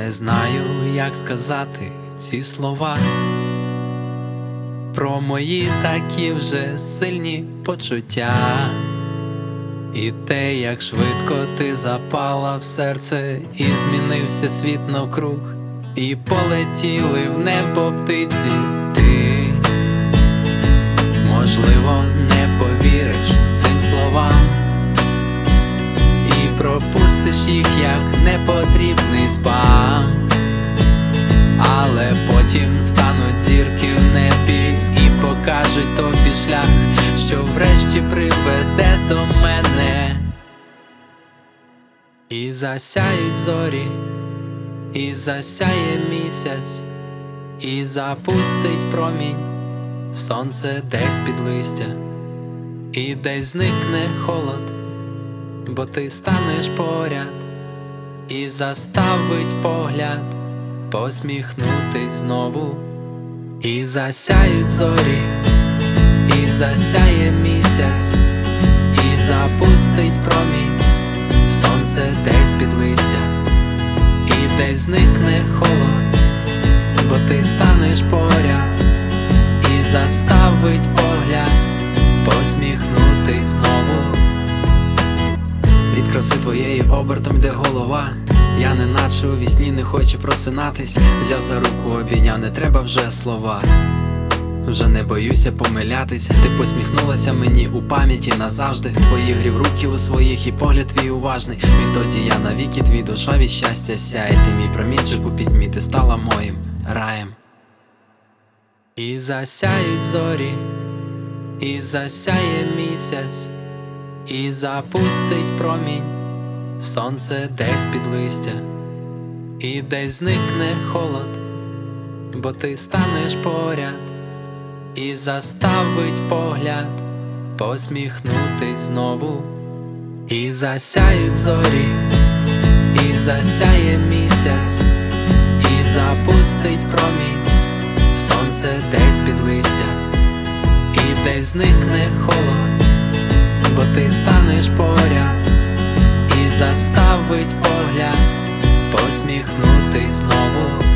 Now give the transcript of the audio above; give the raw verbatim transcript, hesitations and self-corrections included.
Не знаю, як сказати ці слова про мої такі вже сильні почуття, і те, як швидко ти запала в серце, і змінився світ навкруг, і полетіли в небо птиці. Ти, можливо, не повіриш цим словам і пропустиш їх, як непотрібний спам. Але потім стануть зірки в небі і покажуть тобі шлях, що врешті приведе до мене. І засяють зорі, і засяє місяць, і запустить промінь сонце десь під листя, і десь зникне холод, бо ти станеш поряд, і заставить погляд посміхнутись знову. І засяють зорі, і засяє місяць, і запустить промінь сонце десь під листя, і десь зникне холод, бо ти станеш поряд, і заставить погляд посміхнутись знову. Від краси твоєї обертом йде голова, я неначе у вісні не хочу просинатись. Взяв за руку, обійняв, не треба вже слова. Вже не боюся помилятись. Ти посміхнулася мені у пам'яті назавжди. Твої грів руки у своїх і погляд твій уважний. Відтоді я навіки твій, душа від щастя сяє. Ти мій промінчик у пітьмі, ти стала моїм раєм. І засяють зорі, і засяє місяць, і запустить промінь сонце десь під листя, і десь зникне холод, бо ти станеш поряд, і заставить погляд посміхнутись знову. І засяють зорі, і засяє місяць, і запустить промінь сонце десь під листя, і десь зникне холод, бо ти станеш поряд, і заставить погляд посміхнутись знову.